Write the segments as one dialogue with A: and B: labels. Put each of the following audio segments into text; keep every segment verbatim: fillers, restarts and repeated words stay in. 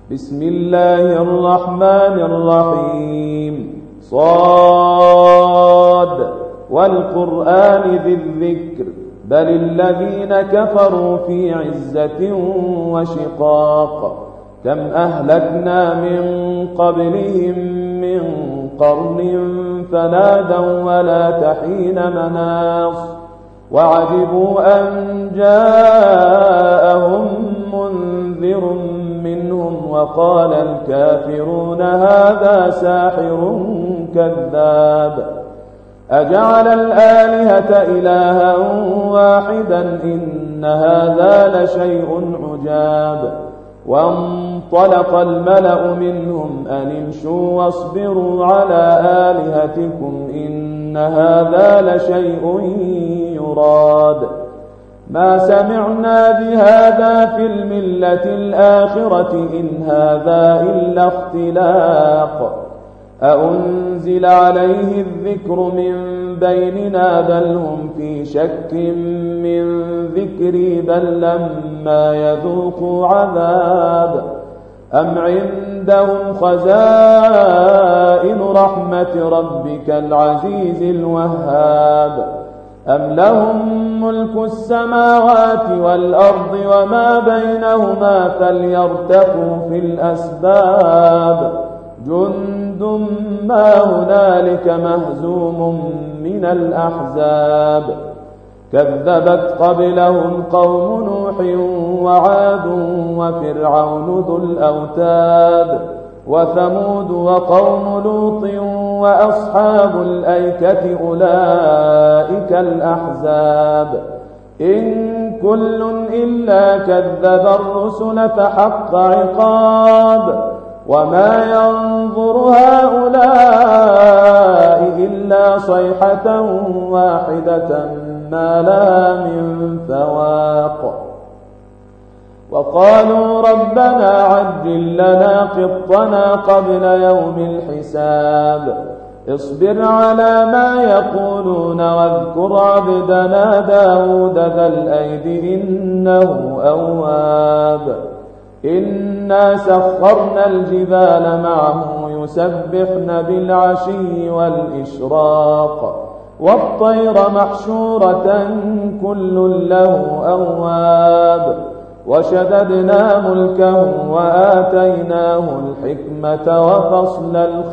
A: بسم الله الرحمن الرحيم. صاد والقرآن ذي الذكر بل الذين كفروا في عزة وشقاق كم أهلكنا من قبلهم من قرن فنادوا ولا تحين مناص وعجبوا أن جاءهم منذر منهم وقال الكافرون هذا ساحر كذاب أجعل الآلهة إلها واحدا إن هذا لشيء عجاب وانطلق الملأ منهم أن امشوا واصبروا على آلهتكم إن هذا لشيء يراد ما سمعنا بهذا في الملة الآخرة إن هذا إلا اختلاق أأنزل عليه الذكر من بيننا بل هم في شك من ذكري بل لما يذوقوا عذاب أم عندهم خزائن رحمة ربك العزيز الوهاب أم لهم ملك السماوات والأرض وما بينهما فليرتقوا في الأسباب جند ما هنالك مهزوم من الأحزاب كذبت قبلهم قوم نوح وعاد وفرعون ذو الأوتاد وثمود وقوم لوط وأصحاب الأيكة أولئك الأحزاب إن كل إلا كذب الرسل فحق عقاب وما ينظر هؤلاء إلا صيحة واحدة ما لها من فواق وقالوا ربنا عجل لنا قطنا قبل يوم الحساب اصبر على ما يقولون واذكر عبدنا داود ذا الأيد إنه أواب إنا سخرنا الجبال معه يسبحن بالعشي والإشراق والطير محشورة كل له أواب وشددنا ملكه وآتيناه الحكمة وفصل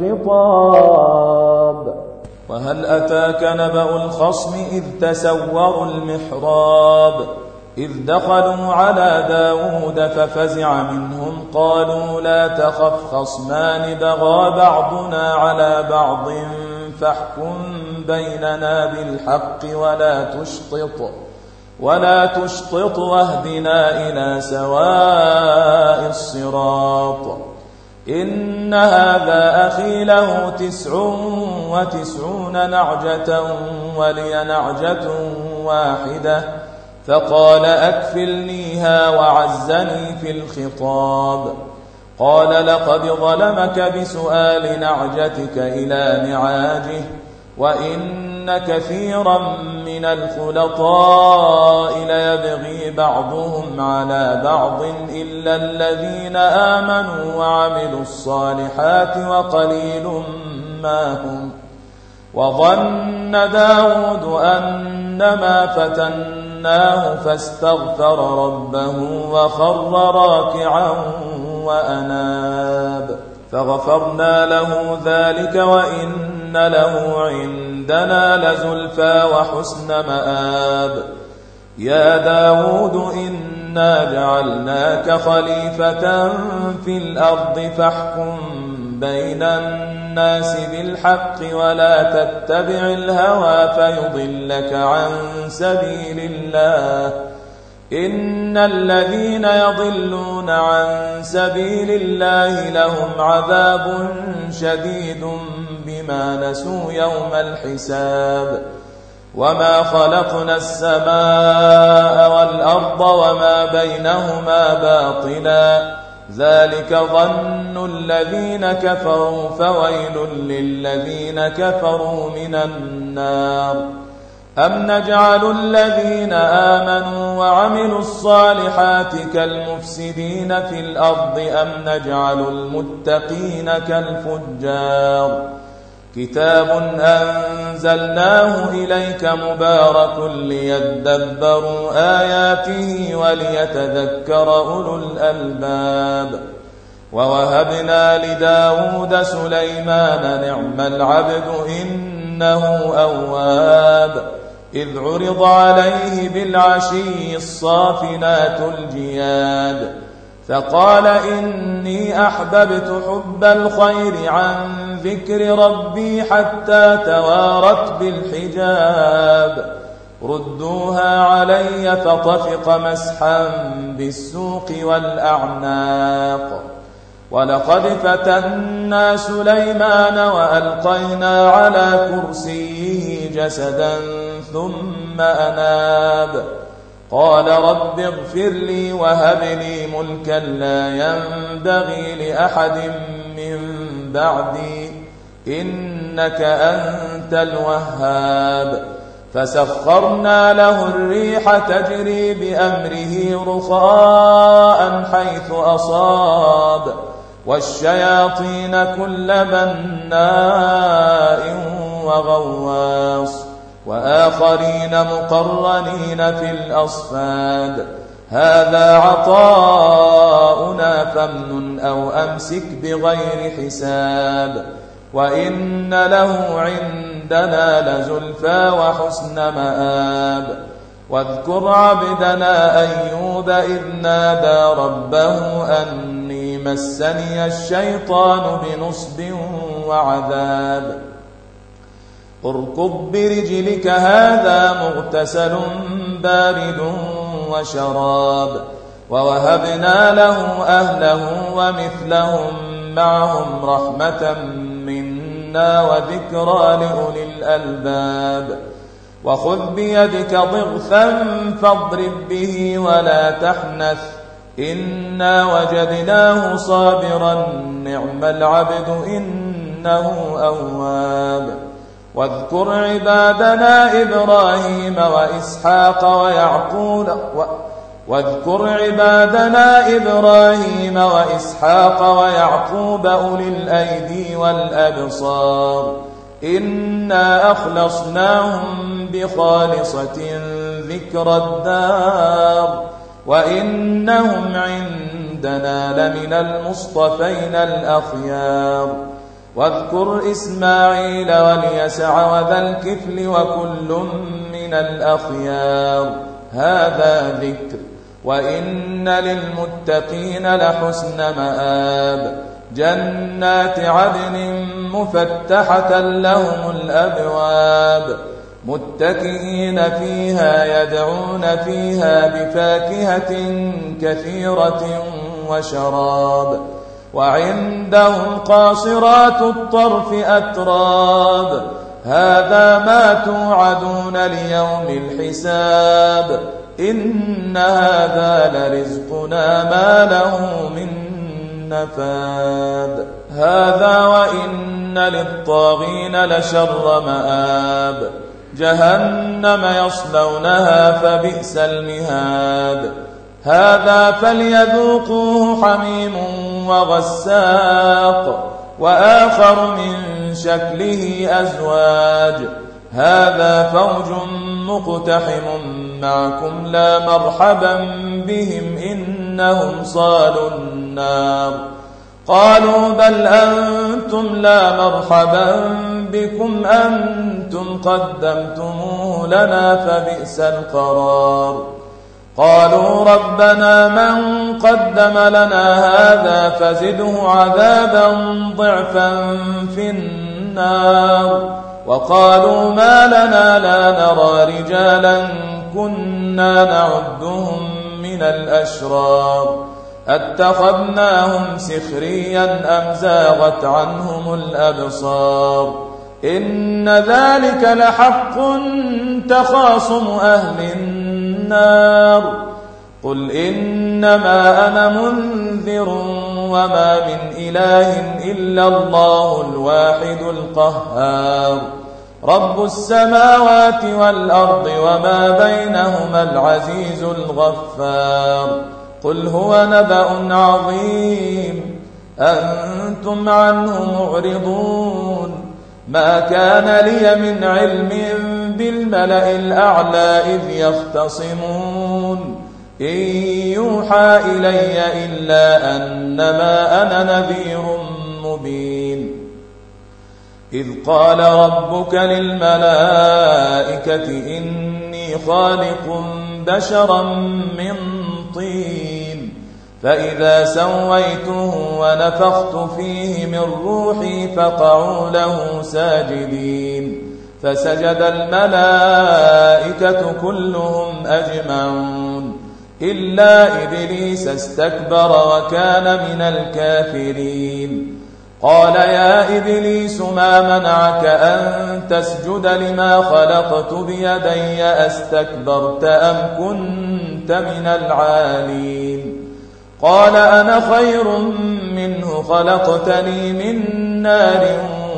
A: الخطاب وهل أتاك نبأ الخصم إذ تسوروا المحراب إذ دخلوا على داود ففزع منهم قالوا لا تخف خصمان بغى بعضنا على بعض فاحكم بيننا بالحق ولا تشطط ولا تشطط واهدنا إلى سواء الصراط إن هذا أخي له تسع وتسعون نعجة ولي نعجة واحدة فقال أكفلنيها وعزني في الخطاب قال لقد ظلمك بسؤال نعجتك إلى نعاجه وإن كثيرا من الخلطاء ليبغي بعضهم على بعض إلا الذين آمنوا وعملوا الصالحات وقليل ما هم وظن داود أنما فتناه فاستغفر ربه وخر راكعا وأناب فغفرنا له ذلك وإن له عندنا لزلفى وحسن مآب يا داود إنا جعلناك خليفة في الأرض فاحكم بين الناس بالحق ولا تتبع الهوى فيضلك عن سبيل الله إن الذين يضلون عن سبيل الله لهم عذاب شديد بما نسوا يوم الحساب وما خلقنا السماء والأرض وما بينهما باطلا ذلك ظن الذين كفروا فويل للذين كفروا من النار أم نجعل الذين آمنوا وعملوا الصالحات كالمفسدين في الأرض أم نجعل المتقين كالفجار كتاب أنزلناه إليك مبارك ليدبروا آياته وليتذكر أولو الألباب ووهبنا لداود سليمان نعم العبد إنه أواب إذ عرض عليه بالعشي الصافنات الجياد فقال إني أحببت حب الخير عن ذكر ربي حتى توارت بالحجاب ردوها علي فطفق مسحا بالسوق والأعناق ولقد فتنا سليمان وألقينا على كرسيه جسدا ثم أناب قال رب اغفر لي وهب لي ملكا لا ينبغي لأحد من بعدي إنك أنت الوهاب فسخرنا له الريح تجري بأمره رخاء حيث أصاب والشياطين كل بناء وغواص وآخرين مقرنين في الأصفاد هذا عطاؤنا فامنن أو أمسك بغير حساب وإن له عندنا لزلفى وحسن مآب واذكر عبدنا أيوب إذ نادى ربه أني مسني الشيطان بنصب وعذاب اركض برجلك هذا مغتسل بارد وشراب ووهبنا له أهله ومثلهم معهم رحمة منا وذكرى لأولي الألباب وخذ بيدك ضغثا فاضرب به ولا تحنث إنا وجدناه صابرا نعم العبد إنه أواب واذكر عبادنا إبراهيم وإسحاق ويعقوب و... واذكر عبادنا إبراهيم وإسحاق ويعقوب أولي الأيدي والأبصار إنا أخلصناهم بخالصة ذكر الدار وإنهم عندنا لمن المصطفين الأخيار واذكر إسماعيل واليسع وذا الكفل وكل من الأخيار هذا ذكر وإن للمتقين لحسن مآب جنات عدن مفتحة لهم الأبواب متكئين فيها يدعون فيها بفاكهة كثيرة وشراب وعندهم قاصرات الطرف أتراب هذا ما توعدون ليوم الحساب إن هذا لرزقنا ما له من نفاد هذا وإن للطاغين لشر مآب جهنم يصلونها فبئس المهاد هذا فليذوقوه حميم وغساق وآخر من شكله أزواج هذا فوج مقتحم معكم لا مرحبا بهم إنهم صالوا النار قالوا بل أنتم لا مرحبا بكم أنتم قدمتموه لنا فبئس القرار قالوا ربنا من قدم لنا هذا فزده عذابا ضعفا في النار وقالوا ما لنا لا نرى رجالا كنا نعدهم من الأشرار اتخذناهم سخريا أم زاغت عنهم الأبصار إن ذلك لحق تخاصم أهل النار قل إنما أنا منذر وما من إله إلا الله الواحد القهار رب السماوات والأرض وما بينهما العزيز الغفار قل هو نبأ عظيم أنتم عنه معرضون ما كان لي من علم بالملأ الأعلى إذ يختصمون إن يوحى إلي إلا أنما أنا نذير مبين إذ قال ربك للملائكة إني خالق بشرا من طين فإذا سويته ونفخت فيه من روحي فقعوا له ساجدين فسجد الملائكة كلهم أجمعون إلا إبليس استكبر وكان من الكافرين قال يا إبليس ما منعك أن تسجد لما خلقت بيدي أستكبرت أم كنت من العالين قال أنا خير منه خلقتني من نار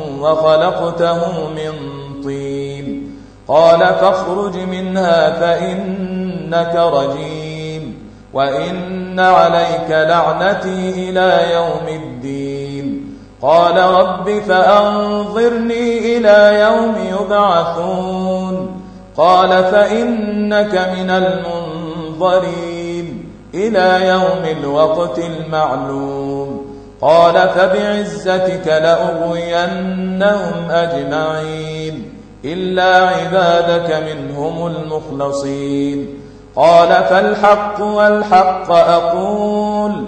A: وخلقته من طين قال فاخرج منها فإنك رجيم وإن عليك لعنتي إلى يوم الدين قال رب فأنظرني إلى يوم يبعثون قال فإنك من المنظرين إلى يوم الوقت المعلوم قال فبعزتك لأغوينهم أجمعين إلا عبادك منهم المخلصين قال فالحق والحق أقول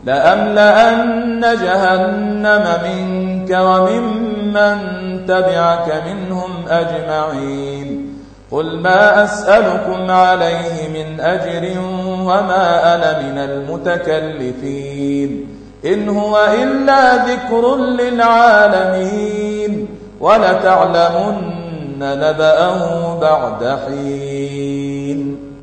A: لأملأن جهنم منك وممن تبعك منهم أجمعين قل ما أسألكم عليه من أجر وما أنا من المتكلفين إن هو إلا ذكر للعالمين ولتعلمن نبأه بعد حين